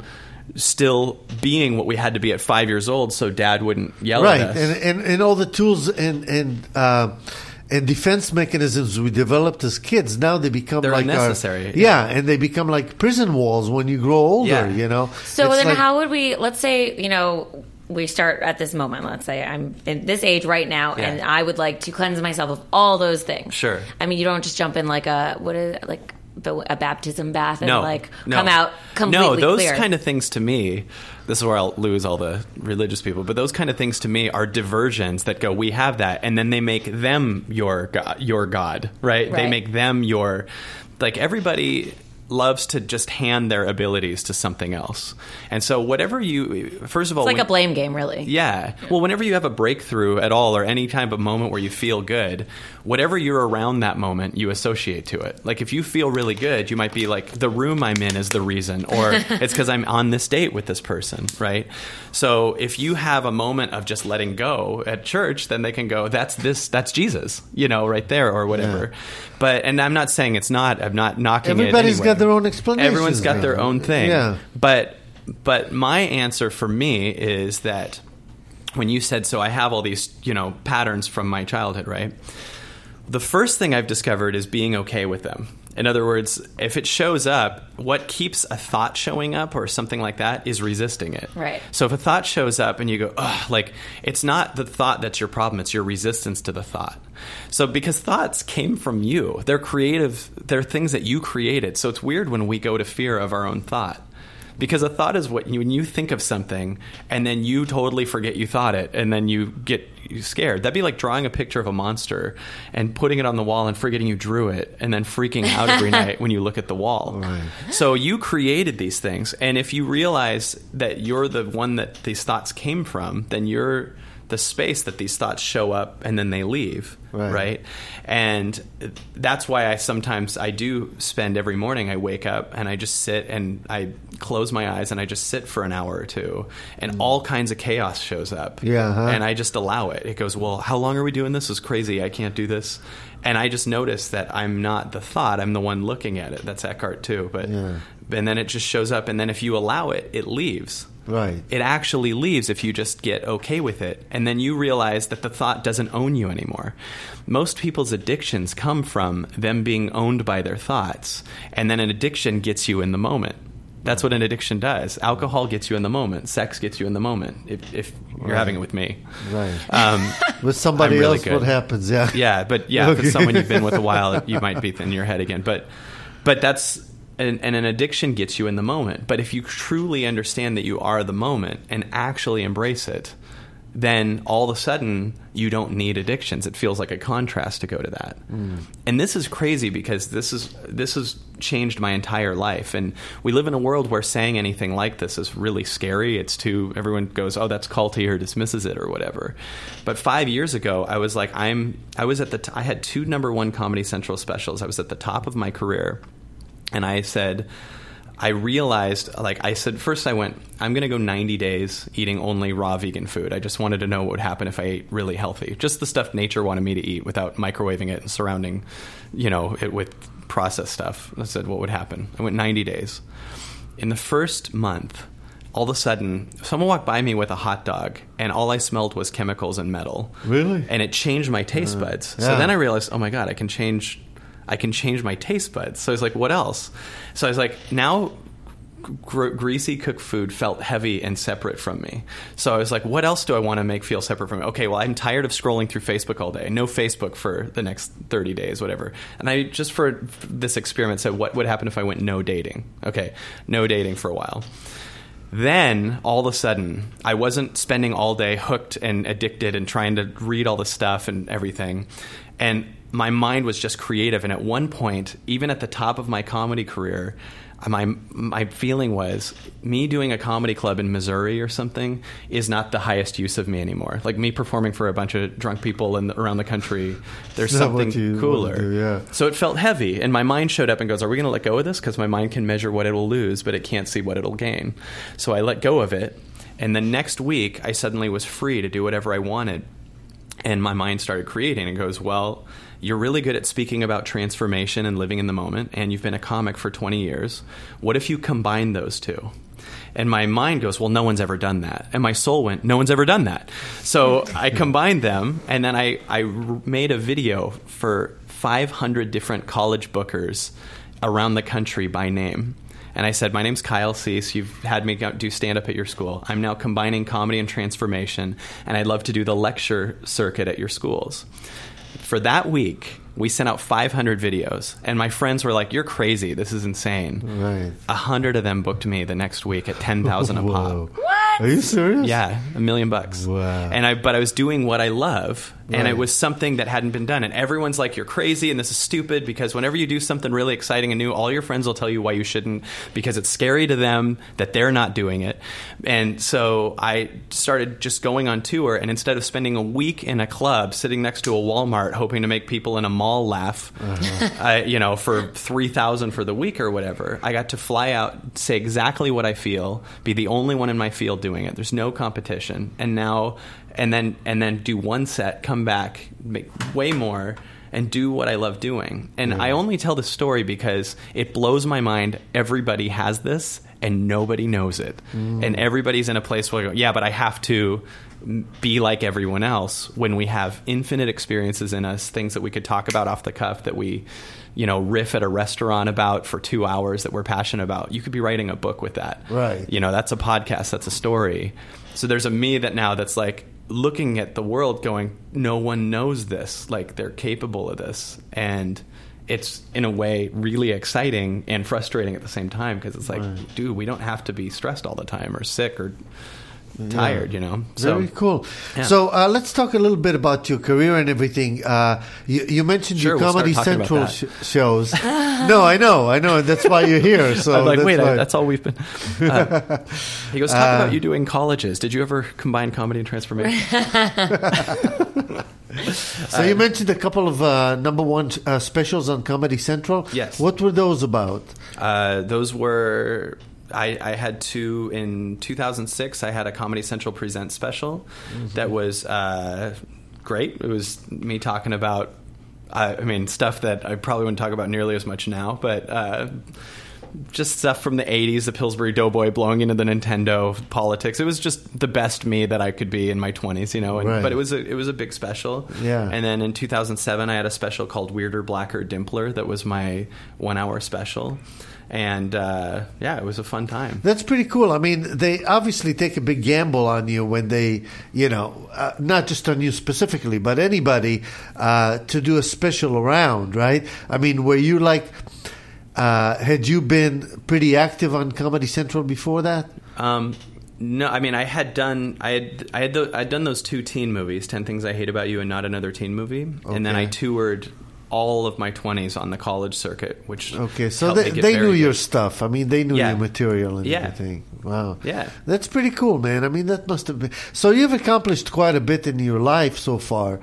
still being what we had to be at five years old so dad wouldn't yell right. at us. And, and, and all the tools and, and, uh, and defense mechanisms we developed as kids, now they become They're like unnecessary. Our, yeah, and they become like prison walls when you grow older, Yeah. you know. So It's then like, how would we, let's say, you know, we start at this moment. Let's say I'm in this age right now, Yeah. and I would like to cleanse myself of all those things. Sure. I mean, you don't just jump in like a what is it, like a baptism bath and No, like no. come out completely No, those clear. kind of things to me, this is where I'll lose all the religious people, but those kind of things to me are diversions that go, we have that, and then they make them your God, your God, right? Right. They make them your, like everybody loves to just hand their abilities to something else. And so whatever you, first of all... It's like when, a blame game, really. Yeah. Well, whenever you have a breakthrough at all or any type of moment where you feel good, whatever you're around that moment, you associate to it. Like if you feel really good, you might be like, the room I'm in is the reason, or it's because I'm on this date with this person, right? So if you have a moment of just letting go at church, then they can go, that's this, that's Jesus, you know, right there or whatever. Yeah. But, and I'm not saying it's not, I'm not knocking it Everybody's anyway. got their own explanation. Everyone's got their own thing. Yeah. But but my answer for me is that when you said, so I have all these, you know, patterns from my childhood, right? The first thing I've discovered is being okay with them. In other words, if it shows up, what keeps a thought showing up or something like that is resisting it. Right. So if a thought shows up and you go, ugh, like, it's not the thought that's your problem, it's your resistance to the thought. So because thoughts came from you, they're creative, they're things that you created. So it's weird when we go to fear of our own thought. Because a thought is what you, when you think of something and then you totally forget you thought it and then you get scared. That'd be like drawing a picture of a monster and putting it on the wall and forgetting you drew it and then freaking out every night when you look at the wall. Right. So you created these things, and if you realize that you're the one that these thoughts came from, then you're the space that these thoughts show up and then they leave, right. right? And that's why I sometimes I do spend every morning, I wake up and I just sit and I close my eyes and I just sit for an hour or two, and mm. all kinds of chaos shows up. Yeah, huh? And I just allow it. It goes, well, how long are we doing this? This is crazy. I can't do this. And I just notice that I'm not the thought. I'm the one looking at it. That's Eckhart too. But yeah. And then it just shows up. And then if you allow it, it leaves. Right. It actually leaves if you just get okay with it. And then you realize that the thought doesn't own you anymore. Most people's addictions come from them being owned by their thoughts. And then an addiction gets you in the moment. That's what an addiction does. Alcohol gets you in the moment. Sex gets you in the moment. If, if you're right. having it with me, right? Um, with somebody really else, good. what happens? Yeah, yeah, but yeah, okay. if it's someone you've been with a while, you might be in your head again. But, but that's and, and an addiction gets you in the moment. But if you truly understand that you are the moment and actually embrace it, then all of a sudden you don't need addictions. It feels like a contrast to go to that. Mm. And this is crazy because this is this has changed my entire life. And we live in a world where saying anything like this is really scary. It's too, everyone goes, oh, that's culty, or dismisses it or whatever. But five years ago, I was like, I'm, I was at the, t- I had two number one Comedy Central specials. I was at the top of my career. And I said, I realized, like I said, first I went, I'm going to go ninety days eating only raw vegan food. I just wanted to know what would happen if I ate really healthy. Just the stuff nature wanted me to eat without microwaving it and surrounding, you know, it with processed stuff. I said, what would happen? I went ninety days. In the first month, all of a sudden, someone walked by me with a hot dog, and all I smelled was chemicals and metal. Really? And it changed my taste uh, buds. yeah. So then I realized, oh my God, I can change... I can change my taste buds. So I was like, what else? So I was like, now gr- greasy cooked food felt heavy and separate from me. So I was like, what else do I want to make feel separate from me? Okay, well, I'm tired of scrolling through Facebook all day. No Facebook for the next thirty days, whatever. And I just for this experiment said, what would happen if I went no dating? Okay, no dating for a while. Then, all of a sudden, I wasn't spending all day hooked and addicted and trying to read all the stuff and everything. And my mind was just creative. And at one point, even at the top of my comedy career, my my feeling was me doing a comedy club in Missouri or something is not the highest use of me anymore. Like me performing for a bunch of drunk people in the, around the country, there's something you, cooler. Do, yeah. So it felt heavy, and my mind showed up and goes, are we going to let go of this? Because my mind can measure what it will lose, but it can't see what it'll gain. So I let go of it, and the next week I suddenly was free to do whatever I wanted. And my mind started creating and goes, well, you're really good at speaking about transformation and living in the moment, and you've been a comic for twenty years. What if you combine those two? And my mind goes, well, no one's ever done that. And my soul went, no one's ever done that. So I combined them, and then I, I made a video for five hundred different college bookers around the country by name. And I said, my name's Kyle Cease. You've had me do stand-up at your school. I'm now combining comedy and transformation, and I'd love to do the lecture circuit at your schools. For that week, we sent out five hundred videos, and my friends were like, you're crazy. This is insane. Right. A hundred of them booked me the next week at ten thousand a pop. What? Are you serious? Yeah, a million bucks. Wow. And I, but I was doing what I love, and Right. it was something that hadn't been done. And everyone's like, you're crazy, and this is stupid, because whenever you do something really exciting and new, all your friends will tell you why you shouldn't, because it's scary to them that they're not doing it. And so I started just going on tour, and instead of spending a week in a club sitting next to a Walmart hoping to make people in a mall laugh, uh-huh. I, you know, for three thousand dollars for the week or whatever, I got to fly out, say exactly what I feel, be the only one in my field doing it. There's no competition. And now, and then, and then do one set, come back, make way more, and do what I love doing. And yeah. I only tell this story because it blows my mind. Everybody has this, and nobody knows it. Mm. And everybody's in a place where, yeah, but I have to be like everyone else, when we have infinite experiences in us, things that we could talk about off the cuff, that we, you know, riff at a restaurant about for two hours that we're passionate about. You could be writing a book with that. Right. You know, that's a podcast, that's a story. So there's a me that now that's like looking at the world going, no one knows this. Like, they're capable of this. And it's, in a way, really exciting and frustrating at the same time, because it's like, right. dude, we don't have to be stressed all the time or sick or tired, yeah. you know. So, very cool. Yeah. So uh, let's talk a little bit about your career and everything. Uh, you, you mentioned sure, your we'll Comedy Central sh- shows. No, I know, I know. That's why you're here. So I'm like, that's wait, why. I, that's all we've been. Uh, he goes, talk uh, about you doing colleges. Did you ever combine comedy and transformation? So you mentioned a couple of uh, number one uh, specials on Comedy Central. Yes. What were those about? Uh, those were... I, I had two in two thousand six. I had a Comedy Central Presents special mm-hmm. that was uh, great. It was me talking about, uh, I mean, stuff that I probably wouldn't talk about nearly as much now, but uh, just stuff from the eighties, the Pillsbury Doughboy blowing into the Nintendo, politics. It was just the best me that I could be in my twenties, you know. And, right. But it was a it was a big special. Yeah. And then in two thousand seven, I had a special called Weirder, Blacker, Dimpler. That was my one hour special. And, uh, yeah, it was a fun time. That's pretty cool. I mean, they obviously take a big gamble on you when they, you know, uh, not just on you specifically, but anybody, uh, to do a special around, right? I mean, were you like, Uh, had you been pretty active on Comedy Central before that? Um, no, I mean, I had done, I had, I had, the, I'd done those two teen movies, ten Things I Hate About You and Not Another Teen Movie, Okay. and then I toured all of my twenties on the college circuit, which Okay, so helped they, make it they very knew good. your stuff. I mean, they knew Yeah. your material and Yeah. everything. Wow. Yeah. That's pretty cool, man. I mean, that must have been... So you've accomplished quite a bit in your life so far,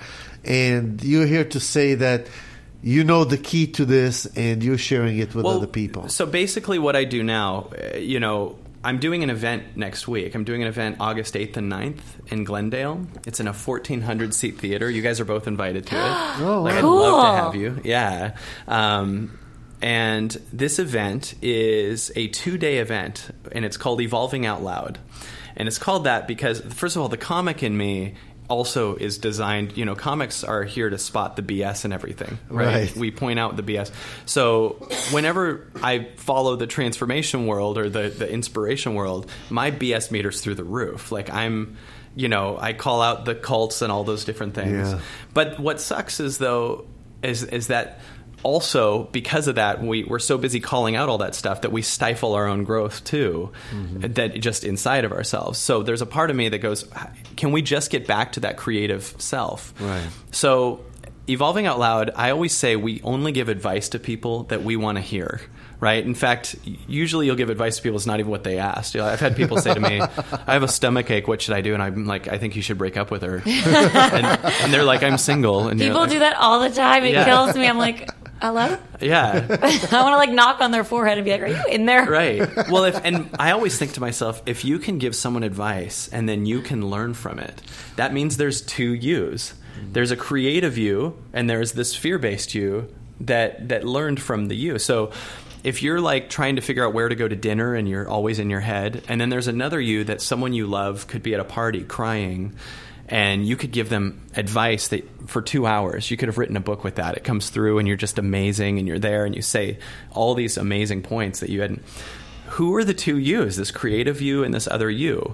and you're here to say that you know the key to this and you're sharing it with Well, other people. So basically what I do now, uh, you know, I'm doing an event next week. I'm doing an event August eighth and ninth in Glendale. It's in a fourteen hundred seat theater. You guys are both invited to it. Oh, like, wow. I'd love to Cool. have you. Yeah. Um, and this event is a two-day event, and it's called Evolving Out Loud. And it's called that because, first of all, the comic in me also is designed, you know, comics are here to spot the B S and everything, right? Right. We point out the B S. So whenever I follow the transformation world or the, the inspiration world, my B S meter's through the roof. Like I'm, you know, I call out the cults and all those different things. Yeah. But what sucks is, though, is is that also, because of that, we, we're so busy calling out all that stuff that we stifle our own growth, too, mm-hmm. that just inside of ourselves. So there's a part of me that goes, can we just get back to that creative self? Right. So Evolving Out Loud, I always say we only give advice to people that we want to hear. Right. In fact, usually you'll give advice to people. It's not even what they asked. You know, I've had people say to me, I have a stomach ache. What should I do? And I'm like, I think you should break up with her. and, and they're like, I'm single. And People like, do that all the time. It Yeah. kills me. I'm like, hello? Yeah. I want to like knock on their forehead and be like, are you in there? Right. Well, if and I always think to myself, if you can give someone advice and then you can learn from it, that means there's two yous. There's a creative you and there's this fear-based you that that learned from the you. So if you're like trying to figure out where to go to dinner and you're always in your head, and then there's another you that someone you love could be at a party crying, and you could give them advice that for two hours, you could have written a book with that. It comes through and you're just amazing and you're there and you say all these amazing points that you hadn't. Who are the two yous, this creative you and this other you?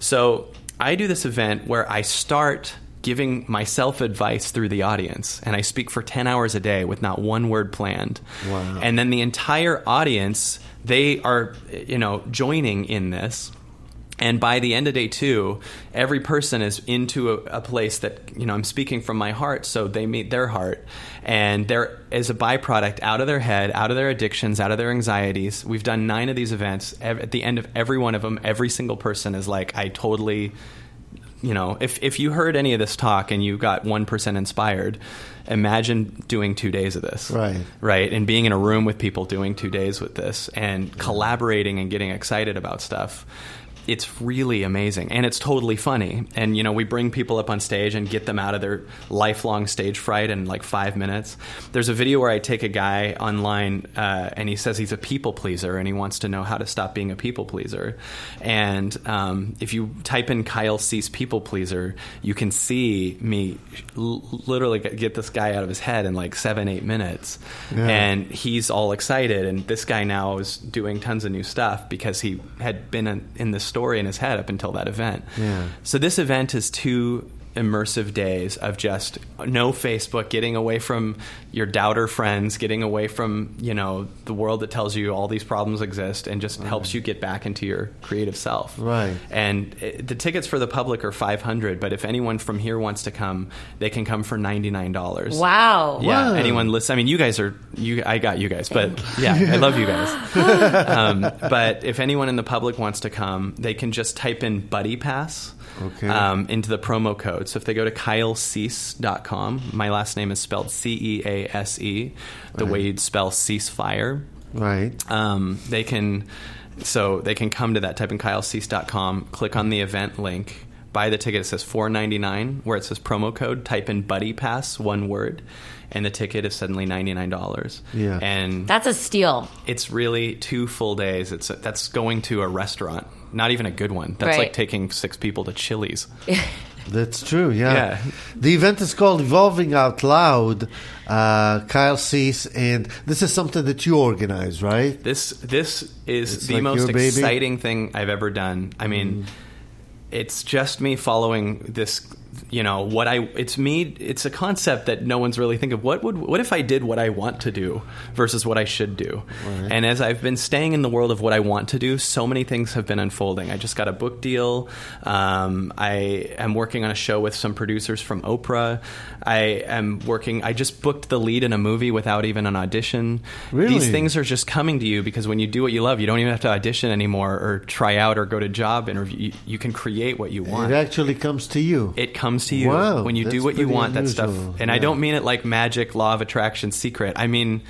So I do this event where I start giving myself advice through the audience, and I speak for ten hours a day with not one word planned. Wow. And then the entire audience, they are, you know, joining in this. And by the end of day two, every person is into a, a place that, you know, I'm speaking from my heart, so they meet their heart. And there is a byproduct out of their head, out of their addictions, out of their anxieties. We've done nine of these events. At the end of every one of them, every single person is like, I totally... You know, if if you heard any of this talk and you got one percent inspired, imagine doing two days of this. Right. Right. And being in a room with people doing two days with this and collaborating and getting excited about stuff. It's really amazing. And it's totally funny. And, you know, we bring people up on stage and get them out of their lifelong stage fright in like five minutes. There's a video where I take a guy online uh, and he says he's a people pleaser and he wants to know how to stop being a people pleaser. And um, if you type in Kyle Cease people pleaser, you can see me l- literally get this guy out of his head in like seven, eight minutes. Yeah. And he's all excited. And this guy now is doing tons of new stuff because he had been in, in this story in his head up until that event. Yeah. So this event is two immersive days of just no Facebook, getting away from your doubter friends, getting away from, you know, the world that tells you all these problems exist and just right. helps you get back into your creative self. Right. And it, the tickets for the public are five hundred dollars, but if anyone from here wants to come, they can come for ninety-nine dollars. Wow. Yeah. Wow. Anyone listen? I mean, you guys are, you. I got you guys, but yeah, I love you guys. um, but if anyone in the public wants to come, they can just type in Buddy Pass. Okay. Um, into the promo code. So if they go to kyle cease dot com, my last name is spelled C E A S E, the right. way you'd spell ceasefire. Right. Um, they can, so they can come to that, type in kyle cease dot com, click on the event link, buy the ticket. It says four ninety-nine, where it says promo code, type in Buddy Pass, one word, and the ticket is suddenly ninety-nine dollars. Yeah. And that's a steal. It's really two full days. It's a, that's going to a restaurant. Not even a good one. That's right. like taking six people to Chili's. That's true, yeah. Yeah. The event is called Evolving Out Loud, uh, Kyle Cease, and this is something that you organize, right? This this is It's the like most your baby? exciting thing I've ever done. I mean, mm. it's just me following this you know, what I, it's me, it's a concept that no one's really think of. What would, what if I did what I want to do versus what I should do? Right. And as I've been staying in the world of what I want to do, so many things have been unfolding. I just got a book deal. Um, I am working on a show with some producers from Oprah. I am working, I just booked the lead in a movie without even an audition. Really? These things are just coming to you because when you do what you love, you don't even have to audition anymore or try out or go to job interview. You, you can create what you want. It actually comes to you. It comes to you. Wow, when you do that's what you pretty want, that unusual. stuff. And Yeah. I don't mean it like magic, law of attraction, secret. I mean,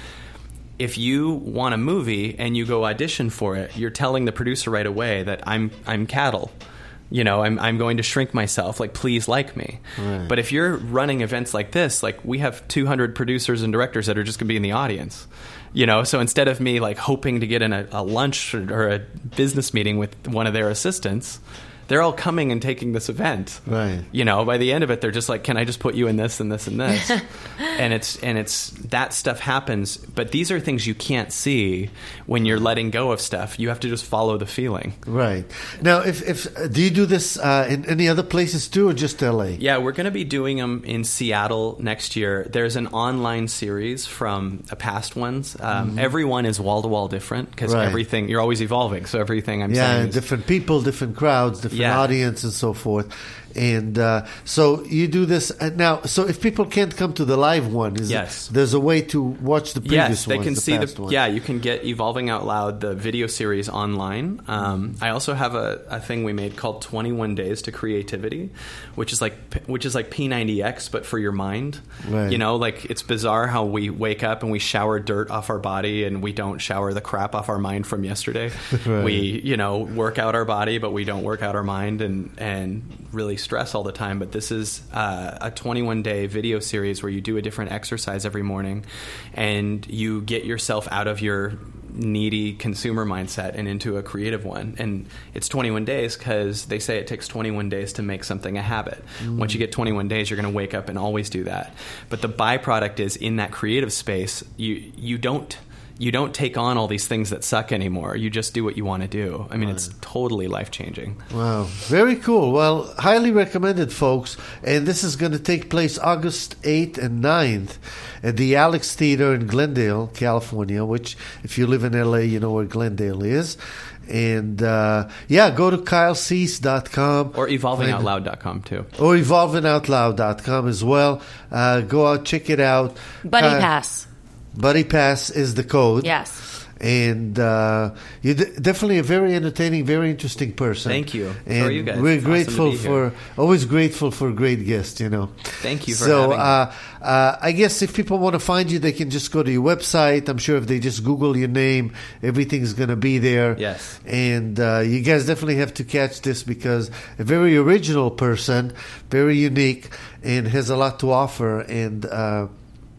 if you want a movie and you go audition for it, you're telling the producer right away that I'm I'm cattle. You know, I'm I'm going to shrink myself. Like, please like me. Right. But if you're running events like this, like we have two hundred producers and directors that are just going to be in the audience. You know, so instead of me like hoping to get in a, a lunch or, or a business meeting with one of their assistants, they're all coming and taking this event. Right. You know, by the end of it, they're just like, can I just put you in this and this and this? and it's and it's that stuff happens. But these are things you can't see when you're letting go of stuff. You have to just follow the feeling. Right. Now, if, if do you do this uh, in any other places too, or just L A? Yeah, we're going to be doing them in Seattle next year. There's an online series from uh, past ones. Um, mm-hmm. Every one is wall-to-wall different because Right. everything, you're always evolving. So everything I'm Yeah, saying is... different people, different crowds, different Yeah. audience, and so forth. And uh, so you do this uh, now. So if people can't come to the live one, is Yes. it, there's a way to watch the previous Yes, they ones, can the see past the ones. yeah. You can get Evolving Out Loud, the video series, online. Um, I also have a, a thing we made called twenty-one Days to Creativity, which is like which is like P ninety X but for your mind. Right. You know, like it's bizarre how we wake up and we shower dirt off our body and we don't shower the crap off our mind from yesterday. Right. We you know work out our body but we don't work out our mind and and really stress all the time. But this is uh, a twenty-one day video series where you do a different exercise every morning and you get yourself out of your needy consumer mindset and into a creative one. And it's twenty-one days because they say it takes twenty-one days to make something a habit. Mm. Once you get twenty-one days, you're going to wake up and always do that. But the byproduct is in that creative space, you you don't you don't take on all these things that suck anymore. You just do what you want to do. I mean, right. It's totally life-changing. Wow. Very cool. Well, highly recommended, folks. And this is going to take place August eighth and ninth at the Alex Theater in Glendale, California, which, if you live in L A, you know where Glendale is. And, uh, yeah, go to Kyle Cease dot com. Or evolving out loud dot com, too. Or evolving out loud dot com as well. Uh, go out, check it out. Buddy uh, Pass. Buddy Pass is the code. Yes. And uh, you're d- definitely a very entertaining, very interesting person. Thank you. And so are you guys. We're It's grateful awesome to be for, here. always grateful for great guests, you know. Thank you for so, having me. uh, uh, I guess if people want to find you, they can just go to your website. I'm sure if they just Google your name, everything's going to be there. Yes. And uh, you guys definitely have to catch this because a very original person, very unique, and has a lot to offer. And, uh,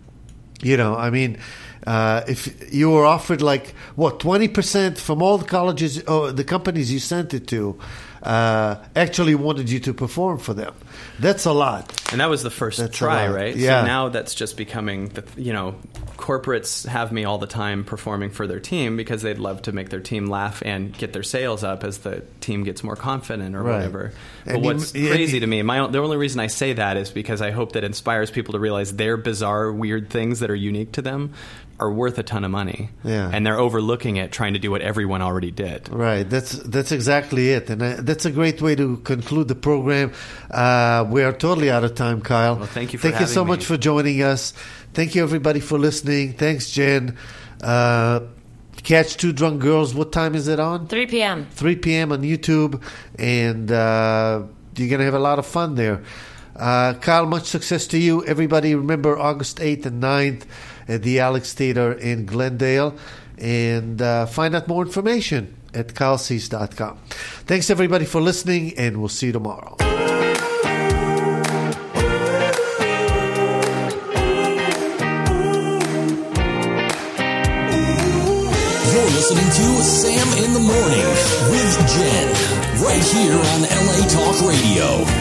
you know, I mean... Uh, if you were offered like what twenty percent from all the colleges, oh, the companies you sent it to, uh, actually wanted you to perform for them. That's a lot. And that was the first That's try, a lot. right? Yeah. So now that's just becoming, the, you know, corporates have me all the time performing for their team because they'd love to make their team laugh and get their sales up as the team gets more confident or Right. whatever. But And what's you- crazy and- to me, my the only reason I say that is because I hope that inspires people to realize their bizarre, weird things that are unique to them are worth a ton of money. Yeah. And they're overlooking it, trying to do what everyone already did. Right, that's that's exactly it, and uh, that's a great way to conclude the program. Uh, we are totally out of time, Kyle. Well, thank you for Thank you having so me. much for joining us. Thank you, everybody, for listening. Thanks, Jen. Uh, catch Two Drunk Girls. What time is it on? three p.m. three p.m. on YouTube, and uh, you're going to have a lot of fun there. Uh, Kyle, much success to you. Everybody, remember August eighth and ninth at the Alex Theater in Glendale. And uh, find out more information at Kyle Cease dot com. Thanks, everybody, for listening, and we'll see you tomorrow. You're listening to Sam in the Morning with Jen, right here on L A Talk Radio.